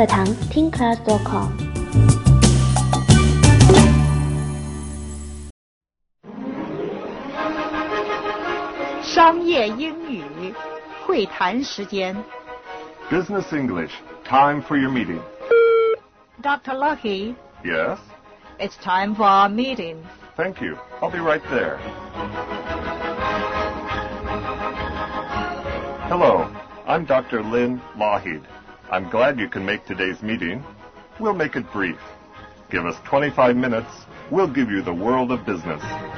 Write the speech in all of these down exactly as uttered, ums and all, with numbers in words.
课堂 听 class dot com。 商业英语会谈时间。 Business English, time for your meeting. Doctor Lucky, Yes? it's time for our meeting. Thank you. I'll be right there. Hello, I'm Doctor Lynn Lougheed. I'm glad you can make today's meeting. We'll make it brief. Give us twenty-five minutes. We'll give you the world of business.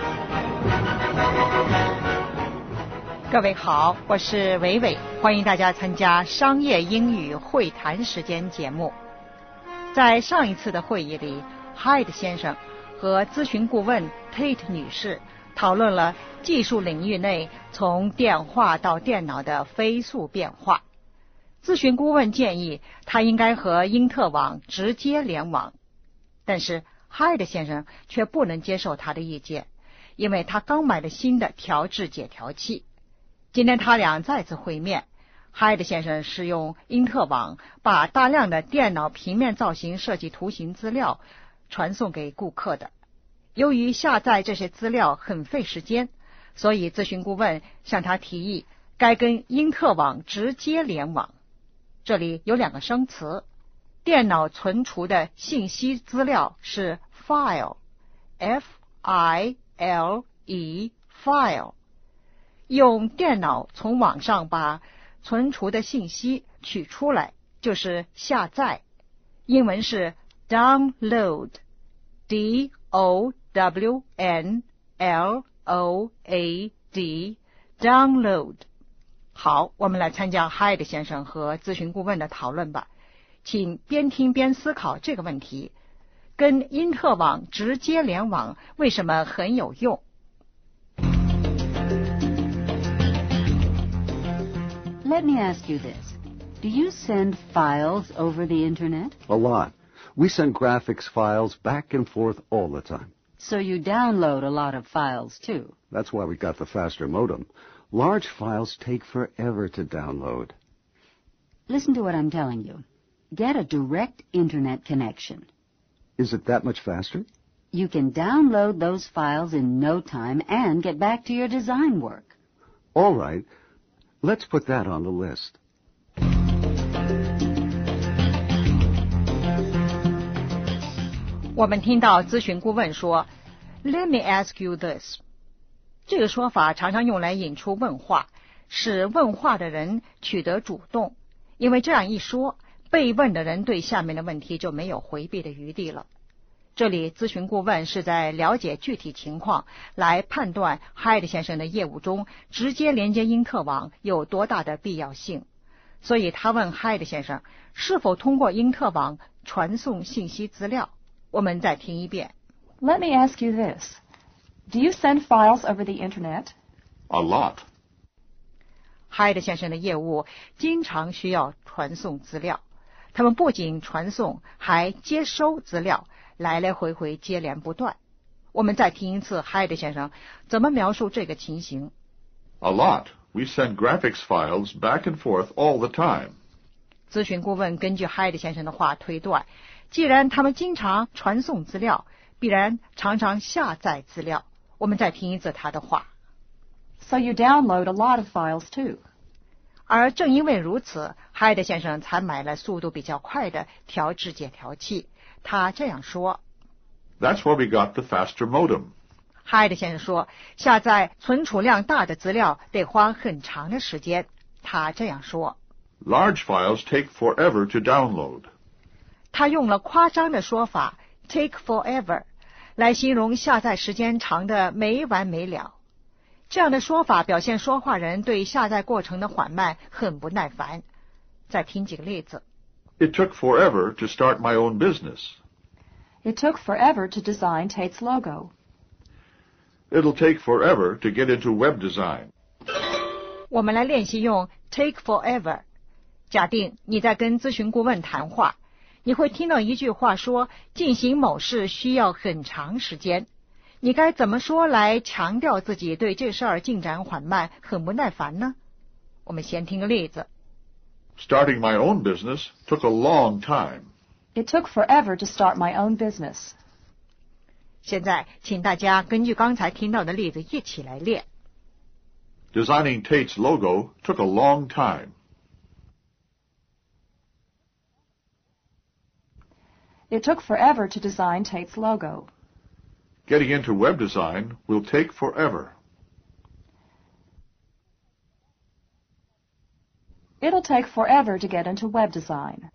各位好，我是伟伟，欢迎大家参加商业英语会谈时间节目。在上一次的会议里， Hyde 先生和咨询顾问 Tate 女士讨论了技术领域内从电话到电脑的飞速变化。咨询顾问建议他应该和因特网直接联网，但是 Hyde 先生却不能接受他的意见，因为他刚买了新的调制解调器。今天他俩再次会面， Hyde 先生是用因特网把大量的电脑平面造型设计图形资料传送给顾客的。由于下载这些资料很费时间，所以咨询顾问向他提议该跟因特网直接联网。这里有两个生词，电脑存储的信息资料是 file, F I L E, file。 用电脑从网上把存储的信息取出来就是下载，英文是 download, D O W N L O A D, download。 好，我们来参加 Hyde 先生和咨询顾问的讨论吧。请边听边思考这个问题，跟因特网直接联网为什么很有用？ Let me ask you this. Do you send files over the internet? A lot. We send graphics files back and forth all the time. So you download a lot of files, too. That's why we got the faster modem. Large files take forever to download. Listen to what I'm telling you. Get a direct internet connection. Is it that much faster? You can download those files in no time and get back to your design work. All right. Let's put that on the list. 我们听到咨询顾问说 Let me ask you this， 这个说法常常用来引出问话，使问话的人取得主动，因为这样一说，被问的人对下面的问题就没有回避的余地了。这里咨询顾问是在了解具体情况，来判断 Hyde 先生的业务中直接连接因特网有多大的必要性，所以他问 Hyde 先生是否通过因特网传送信息资料。我们再听一遍。 Let me ask you this. Do you send files over the internet? A lot. Hyde 先生的业务经常需要传送资料，他们不仅传送，还接收资料，来来回回接连不断。我们再听一次 Hyde 先生怎么描述这个情形。 A lot. We send graphics files back and forth all the time. 咨询顾问根据 Hyde 先生的话推断，既然他们经常传送资料，必然常常下载资料。我们再听一次他的话。 So you download a lot of files, too. 而正因为如此， Hyde 先生才买了速度比较快的调制解调器。他这样说。 That's why we got the faster modem. Hyde 先生说，下载存储量大的资料得花很长的时间。他这样说。 Large files take forever to download. 他用了夸张的说法 take forever 来形容下载时间长的没完没了。这样的说法表现说话人对下载过程的缓慢很不耐烦。再听几个例子。 It took forever to start my own business. It took forever to design Tate's logo. It'll take forever to get into web design. 我们来练习用 take forever。假定你在跟咨询顾问谈话，你会听到一句话说进行某事需要很长时间，你该怎么说来强调自己对这事儿进展缓慢很不耐烦呢？我们先听个例子。 Starting my own business took a long time. It took forever to start my own business. 现在，请大家根据刚才听到的例子一起来练。 Designing Tate's logo took a long time. It took forever to design Tate's logo. Getting into web design will take forever. It'll take forever to get into web design.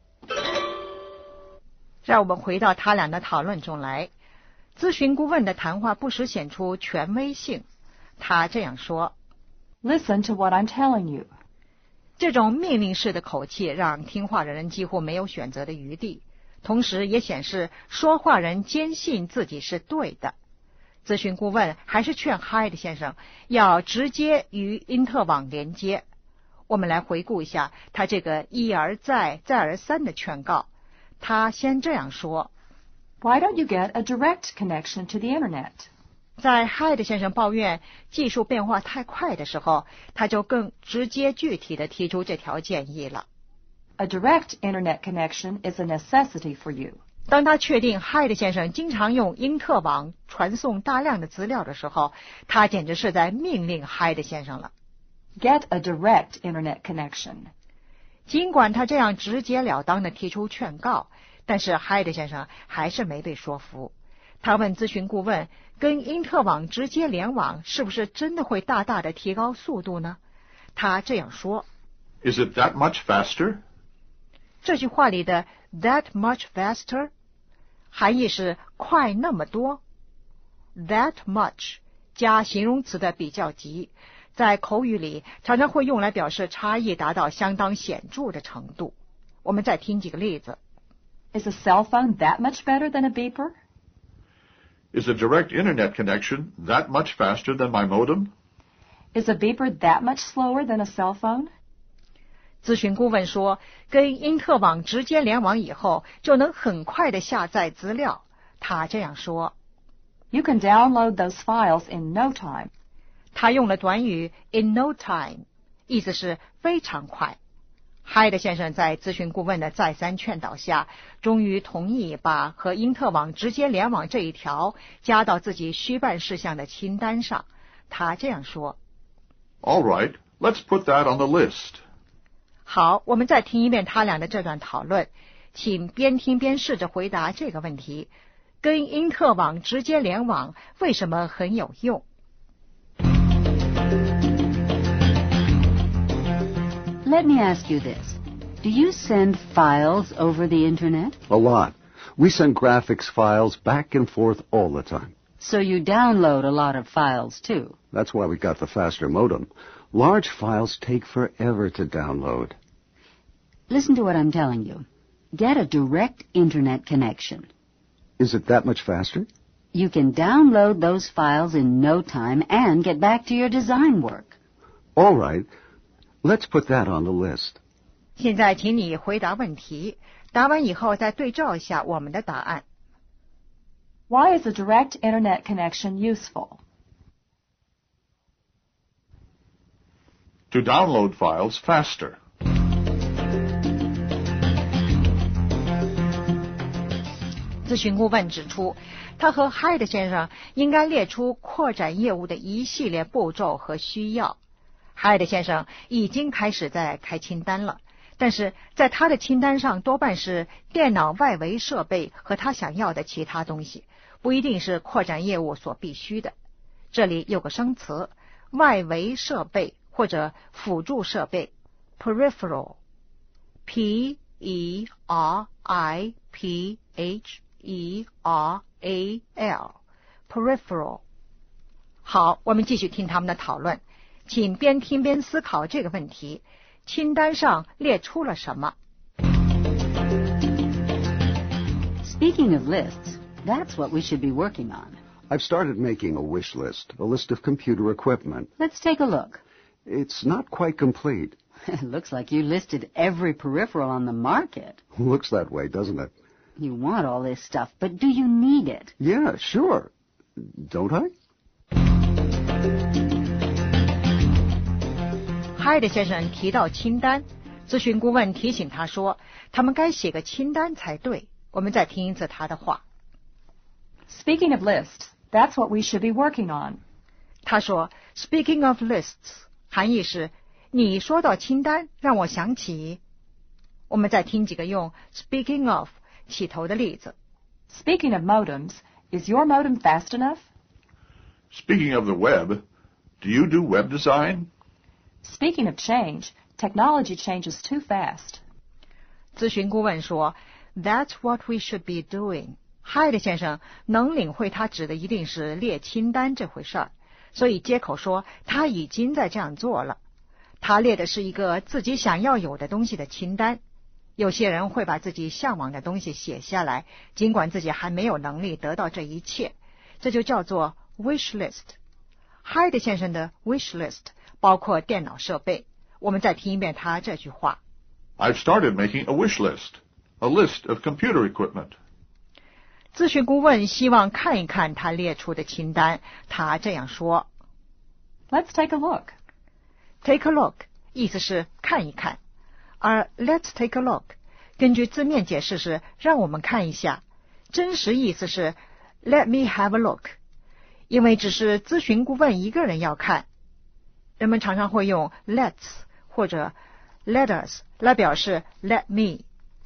让我们回到他俩的讨论中来。咨询顾问的谈话不时显出权威性。他这样说 Listen to what I'm telling you. 这种命令式的口气让听话的人几乎没有选择的余地，同时也显示说话人坚信自己是对的。咨询顾问还是劝 Hyde 先生要直接与因特网连接。我们来回顾一下他这个一而再再而三的劝告。他先这样说 Why don't you get a direct connection to the Internet? 在 Hyde 先生抱怨技术变化太快的时候，他就更直接具体地提出这条建议了。 A direct Internet connection is a necessity for you. 当他确定 Hyde 先生经常用因特网传送大量的资料的时候，他简直是在命令 Hyde 先生了。 Get a direct Internet connection. 尽管他这样直截了当地提出劝告，但是 Hyde 先生还是没被说服。他问咨询顾问，跟因特网直接联网是不是真的会大大的提高速度呢？他这样说 Is it that much faster? 这句话里的 that much faster 含义是快那么多。that much 加形容词的比较级，在口语里常常会用来表示差异达到相当显著的程度。我们再听几个例子。 Is a cell phone that much better than a beeper? Is a direct Internet connection that much faster than my modem? Is a beeper that much slower than a cell phone? 咨询顾问说，跟因特网直接联网以后，就能很快地下载资料。他这样说 You can download those files in no time. 他用了短语 in no time， 意思是非常快。Hyde 先生在咨询顾问的再三劝导下，终于同意把和因特网直接联网这一条加到自己需办事项的清单上。他这样说 All right, let's put that on the list. 好，我们再听一遍他俩的这段讨论，请边听边试着回答这个问题：跟因特网直接联网为什么很有用？ Let me ask you this. Do you send files over the Internet? A lot. We send graphics files back and forth all the time. So you download a lot of files, too. That's why we got the faster modem. Large files take forever to download. Listen to what I'm telling you. Get a direct Internet connection. Is it that much faster? You can download those files in no time and get back to your design work. All right. Let's put that on the list. 现在请你回答问题，答完以后再对照一下我们的答案。 Why is a direct Internet connection useful? To download files faster. 咨询顾问指出，他和 Hyde 先生应该列出扩展业务的一系列步骤和需要。Hyde 先生已经开始在开清单了，但是在他的清单上多半是电脑外围设备和他想要的其他东西，不一定是扩展业务所必须的。这里有个生词，外围设备或者辅助设备 peripheral P E R I P H E R A L peripheral。 好，我们继续听他们的讨论，请边听边思考这个问题，清单上列出了什么？ Speaking of lists, that's what we should be working on. I've started making a wish list, a list of computer equipment. Let's take a look. It's not quite complete. It looks like you listed every peripheral on the market. Looks that way, doesn't it? You want all this stuff, but do you need it? Yeah, sure. Don't I? Hyde 先生提到清单， 咨询顾问提醒他说，他们该写个清单才对。我们再听一次他的话。 Speaking of lists, that's what we should be working on. 他说 Speaking of lists 含义是你说到清单让我想起。我们再听几个用 Speaking of 起头的例子。 Speaking of modems, is your modem fast enough? Speaking of the web, do you do web design? Speaking of change, technology changes too fast. 咨询顾问说 That's what we should be doing. Hyde 先生能领会他指的一定是列清单这回事儿，所以接口说他已经在这样做了。他列的是一个自己想要有的东西的清单。有些人会把自己向往的东西写下来，尽管自己还没有能力得到这一切，这就叫做 wish list。 Hyde 先生的 wish list 包括电脑设备。我们再听一遍他这句话。 I've started making a wish list, a list of computer equipment. 咨询顾问希望看一看他列出的清单，他这样说。 Let's take a look. Take a look 意思是看一看，而 let's take a look 根据字面解释是让我们看一下，真实意思是 let me have a look， 因为只是咨询顾问一个人要看。人们常常会用 let's 或者 let us 来表示 let me。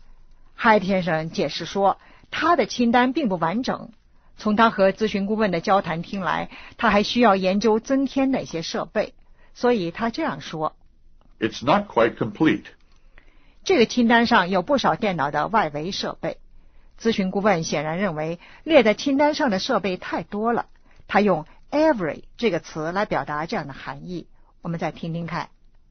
Hyde 先生解释说，他的清单并不完整，从他和咨询顾问的交谈听来，他还需要研究增添哪些设备，所以他这样说。 It's not quite complete. 这个清单上有不少电脑的外围设备。咨询顾问显然认为列在清单上的设备太多了，他用 every 这个词来表达这样的含义。我们再听听看。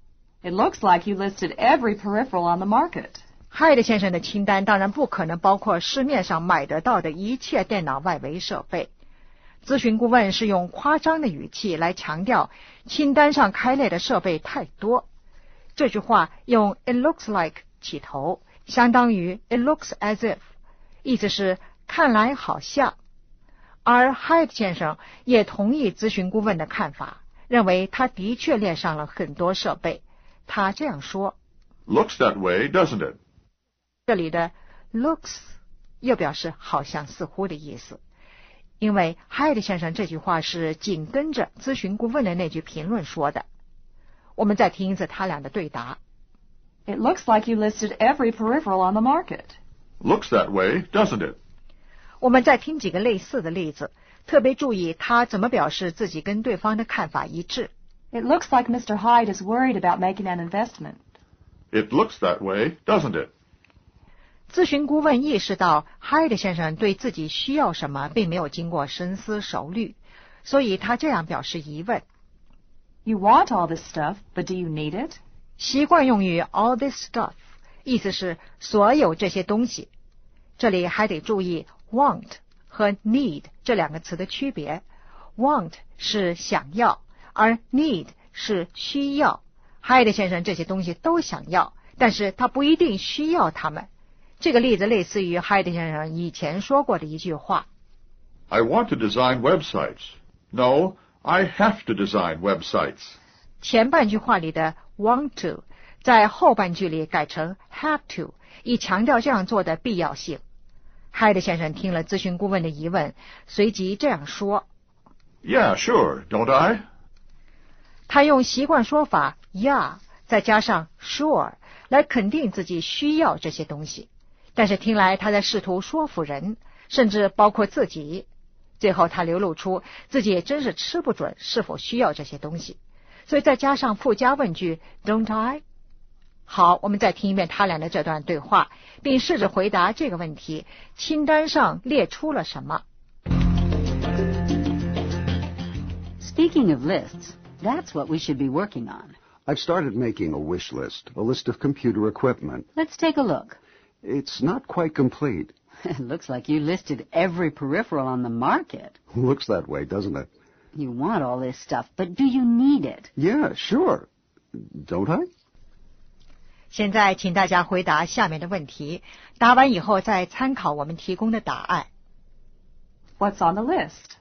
It looks like you listed every peripheral on the market. Hyde 先生的清单当然不可能包括市面上买得到的一切电脑外围设备。咨询顾问是用夸张的语气来强调清单上开列的设备太多。这句话用 it looks like 起头，相当于 it looks as if， 意思是看来好像。而 Hyde 先生也同意咨询顾问的看法，认为他的确列上了很多设备。他这样说。 Looks that way, doesn't it? 这里的 looks 又表示好像似乎的意思，因为 Hyde 先生这句话是紧跟着咨询顾问的那句评论说的。我们再听一次他俩的对答。 It looks like you listed every peripheral on the market. Looks that way, doesn't it? 我们再听几个类似的例子，特别注意他怎么表示自己跟对方的看法一致。 It looks like Mister Hyde is worried about making an investment. It looks that way, doesn't it? 咨询顾问意识到 Hyde 先生对自己需要什么并没有经过深思熟虑，所以他这样表示疑问。 You want all this stuff, but do you need it? 习惯用语 all this stuff 意思是所有这些东西。这里还得注意 want 和 need 这两个词的区别。 want 是想要，而 need 是需要。 Hyde 先生这些东西都想要，但是他不一定需要它们。这个例子类似于 Hyde 先生以前说过的一句话。 I want to design websites. No, I have to design websites. 前半句话里的 want to 在后半句里改成 have to， 以强调这样做的必要性。Hyde 先生听了咨询顾问的疑问，随即这样说。 Yeah, sure, don't I? 他用习惯说法 yeah 再加上 sure 来肯定自己需要这些东西，但是听来他在试图说服人，甚至包括自己。最后他流露出自己也真是吃不准是否需要这些东西，所以再加上附加问句 don't I。 好，我们再听一遍他俩的这段对话，并试着回答这个问题：清单上列出了什么？ Speaking of lists, that's what we should be working on. I've started making a wish list, a list of computer equipment. Let's take a look. It's not quite complete. It looks like you listed every peripheral on the market. Looks that way, doesn't it? You want all this stuff, but do you need it? Yeah, sure. Don't I? 现在请大家回答下面的问题，答完以后再参考我们提供的答案。 What's on the list?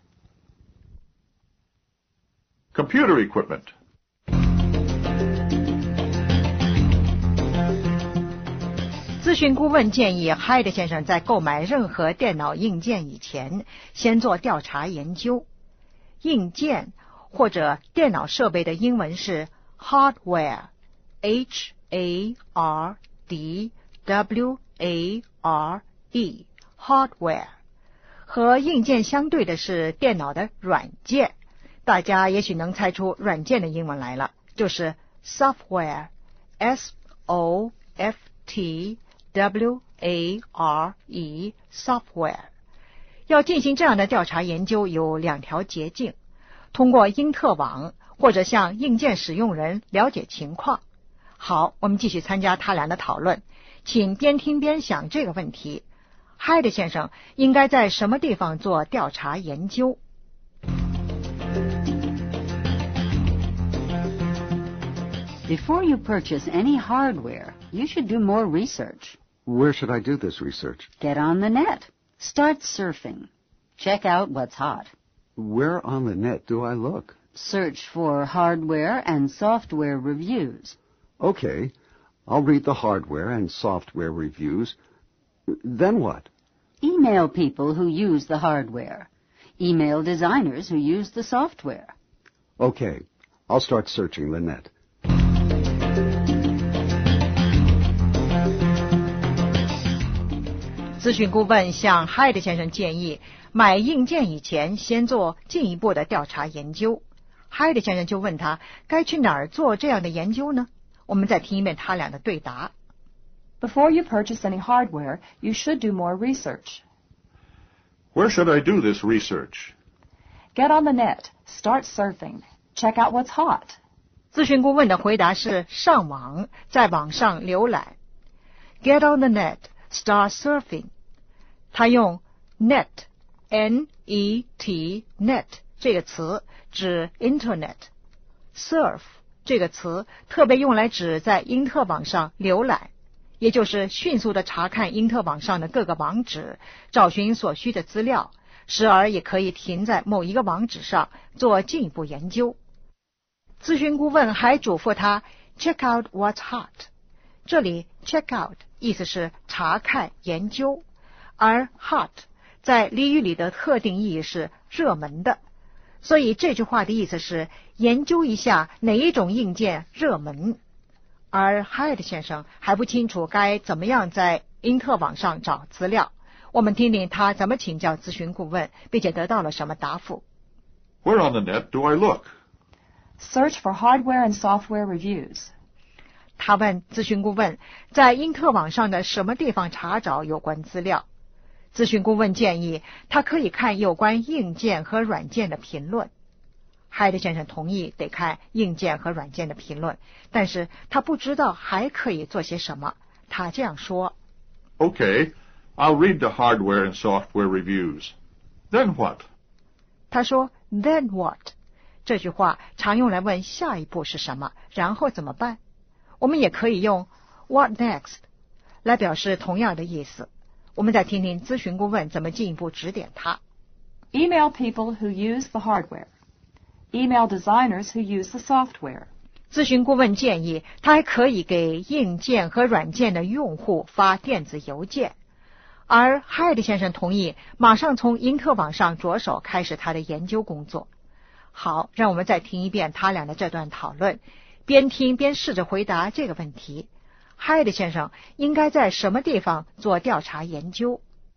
Computer equipment. 咨询顾问建议 Hyde 先生在购买任何电脑硬件以前，先做调查研究。硬件或者电脑设备的英文是 hardware, H A R D W A R E, hardware。和硬件相对的是电脑的软件，大家也许能猜出软件的英文来了，就是 software, S O F T W A R E, software。要进行这样的调查研究有两条捷径，通过因特网或者向硬件使用人了解情况。好，我们继续参加他俩的讨论，请边听边想这个问题。Hyde 先生应该在什么地方做调查研究？ Before you purchase any hardware, you should do more research. Where should I do this research? Get on the net. Start surfing. Check out what's hot. Where on the net do I look? Search for hardware and software reviews. Okay, I'll read the hardware and software reviews. Then what? Email people who use the hardware. Email designers who use the software. Okay, I'll start searching the net. 咨询顾问向 Hyde 先生建议，买硬件以前先做进一步的调查研究。Hyde 先生就问他，该去哪儿做这样的研究呢？我们再听一遍他俩的对答。 Before you purchase any hardware, you should do more research. Where should I do this research? Get on the net. Start surfing. Check out what's hot. 咨询顾问的回答是上网，在网上浏览。Get on the net. Start surfing. 他用 net, N E T, net 这个词指 Internet。Surf 这个词特别用来指在因特网上浏览，也就是迅速地查看因特网上的各个网址，找寻所需的资料，时而也可以停在某一个网址上做进一步研究。咨询顾问还嘱咐他 check out what's hot。 这里 check out 意思是查看研究，而 hot 在俚语里的特定意义是热门的，所以这句话的意思是研究一下哪一种硬件热门。而 Hyde 先生还不清楚该怎么样在因特网上找资料，我们听听他怎么请教咨询顾问，并且得到了什么答复。 Where on the net do I look? Search for hardware and software reviews. 他问咨询顾问，在因特网上的什么地方查找有关资料？咨询顾问建议他可以看有关硬件和软件的评论。Hyde 先生同意得看硬件和软件的评论，但是他不知道还可以做些什么。他这样说 Okay, I'll read the hardware and software reviews. Then what? 他说 Then what? 这句话常用来问下一步是什么，然后怎么办。我们也可以用 What next 来表示同样的意思。我们再听听咨询顾问怎么进一步指点他。 Email people who use the hardware. Email designers who use the software. 咨询顾问建议他还可以给硬件和软件的用户发电子邮件，而 Hyde 先生同意马上从因特网上着手开始他的研究工作。好，让我们再听一遍他俩的这段讨论，边听边试着回答这个问题。Hyde 先生应该在什么地方做调查研究？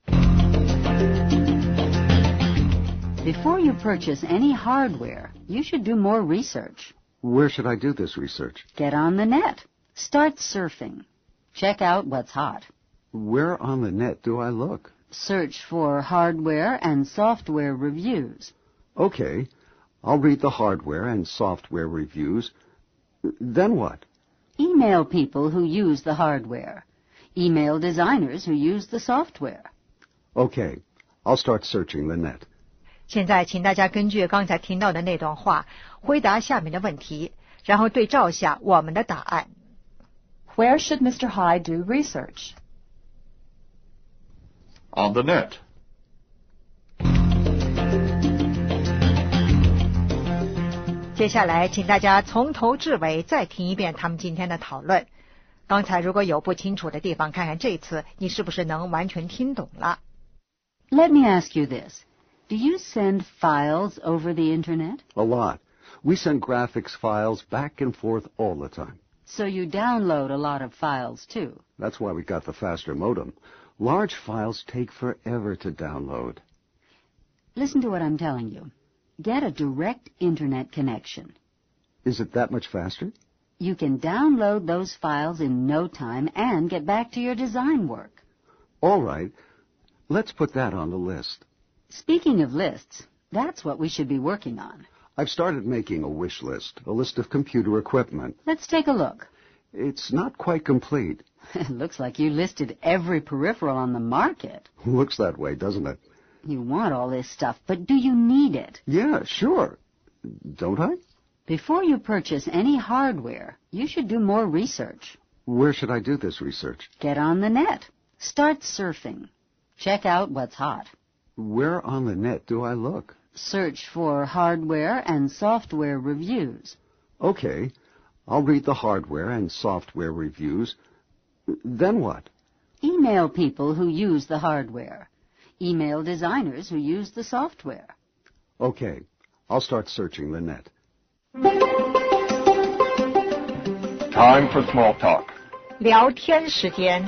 Before you purchase any hardware, you should do more research. Where should I do this research? Get on the net. Start surfing. Check out what's hot. Where on the net do I look? Search for hardware and software reviews. Okay, I'll read the hardware and software reviews. Then what? Email people who use the hardware. Email designers who use the software. Okay, I'll start searching the net. 现在请大家根据刚才听到的那段话回答下面的问题，然后对照下我们的答案。 Where should Mister Hyde do research? On the net. 接下来请大家从头至尾再听一遍他们今天的讨论。 刚才如果有不清楚的地方，看看这次你是不是能完全听懂了。 Let me ask you this. Do you send files over the Internet? A lot. We send graphics files back and forth all the time. So you download a lot of files, too. That's why we got the faster modem. Large files take forever to download. Listen to what I'm telling you. Get a direct Internet connection. Is it that much faster? You can download those files in no time and get back to your design work. All right. Let's put that on the list. Speaking of lists, that's what we should be working on. I've started making a wish list, a list of computer equipment. Let's take a look. It's not quite complete. It looks like you listed every peripheral on the market. Looks that way, doesn't it? You want all this stuff, but do you need it? Yeah, sure. Don't I? Before you purchase any hardware, you should do more research. Where should I do this research? Get on the net. Start surfing. Check out what's hot. Where on the net do I look? Search for hardware and software reviews. Okay. I'll read the hardware and software reviews. Then what? Email people who use the hardware. Email designers who use the software. Okay. I'll start searching the net. Time for small talk. 聊天时间。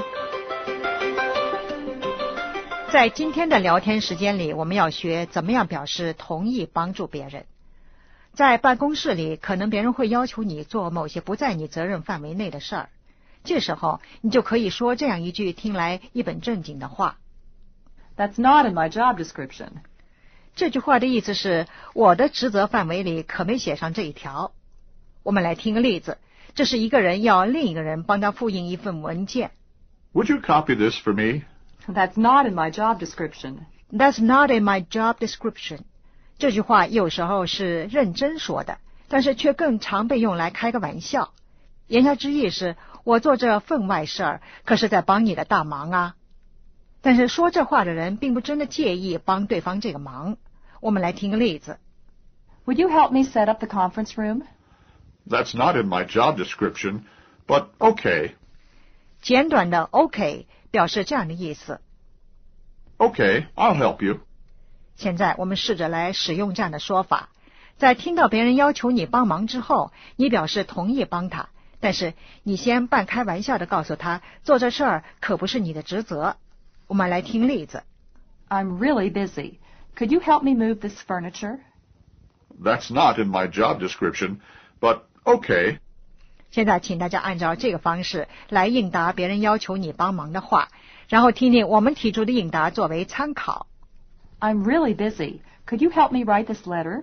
在今天的聊天时间里，我们要学怎么样表示同意帮助别人。在办公室里，可能别人会要求你做某些不在你责任范围内的事儿，这时候你就可以说这样一句听来一本正经的话。 That's not in my job description. 这句话的意思是，我的职责范围里可没写上这一条。我们来听个例子，这是一个人要另一个人帮他复印一份文件。 Would you copy this for me? That's not in my job description. That's not in my job description. 这句话有时候是认真说的，但是却更常被用来开个玩笑。言下之意是，我做这分外事儿，可是在帮你的大忙啊。但是说这话的人并不真的介意帮对方这个忙。我们来听个例子。 Would you help me set up the conference room? That's not in my job description, but okay. 简短的 OK 表示这样的意思。 Okay, I'll help you. 现在我们试着来使用这样的说法。在听到别人要求你帮忙之后，你表示同意帮他，但是你先半开玩笑的告诉他，做这事儿可不是你的职责。我们来听例子。 I'm really busy. Could you help me move this furniture? That's not in my job description, but okay. 现在请大家按照这个方式来应答别人要求你帮忙的话，然后听听我们提出的应答作为参考。 I'm really busy. Could you help me write this letter?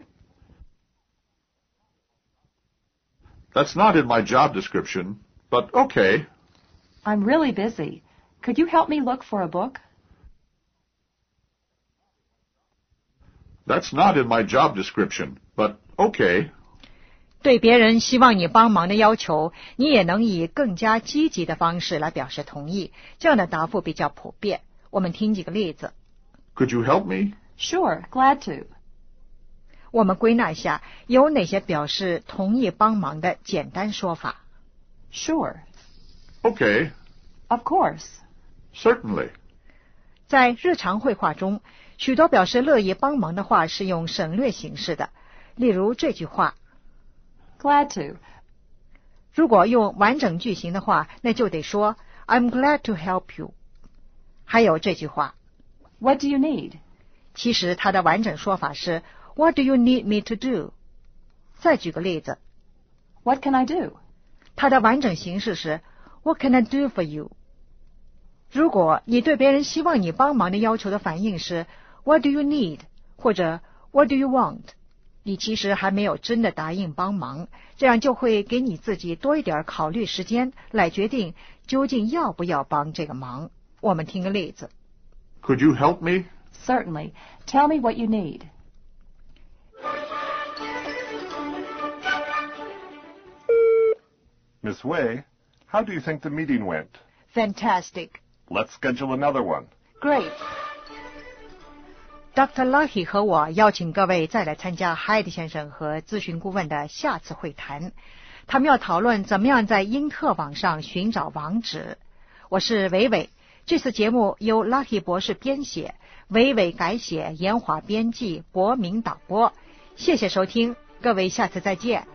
That's not in my job description, but okay. I'm really busy. Could you help me look for a book? That's not in my job description, but okay. 对别人希望你帮忙的要求，你也能以更加积极的方式来表示同意，这样的答复比较普遍。我们听几个例子。 Could you help me? Sure, glad to. 我们归纳一下，有哪些表示同意帮忙的简单说法？ Sure. Okay. Of course. Certainly. 在日常会话中，许多表示乐意帮忙的话是用省略形式的，例如这句话。 Glad to. 如果用完整句型的话，那就得说 I'm glad to help you。还有这句话。 What do you need? 其实它的完整说法是 What do you need me to do? 再举个例子。 What can I do? 它的完整形式是 What can I do for you? 如果你对别人希望你帮忙的要求的反应是 What do you need? 或者 What do you want? 你其实还没有真的答应帮忙，这样就会给你自己多一点考虑时间来决定究竟要不要帮这个忙。我们听个例子。 Could you help me? Certainly. Tell me what you need. Miss Wei, how do you think the meeting went? Fantastic. Let's schedule another one. Great. Doctor Lahi 和我邀请各位再来参加 Hyde 先生和咨询顾问的下次会谈。 他们要讨论怎么样在因特网上寻找网址。我是伟伟，这次节目由 Lucky 博士编写，伟伟改写，严华编辑，博明导播。谢谢收听，各位下次再见。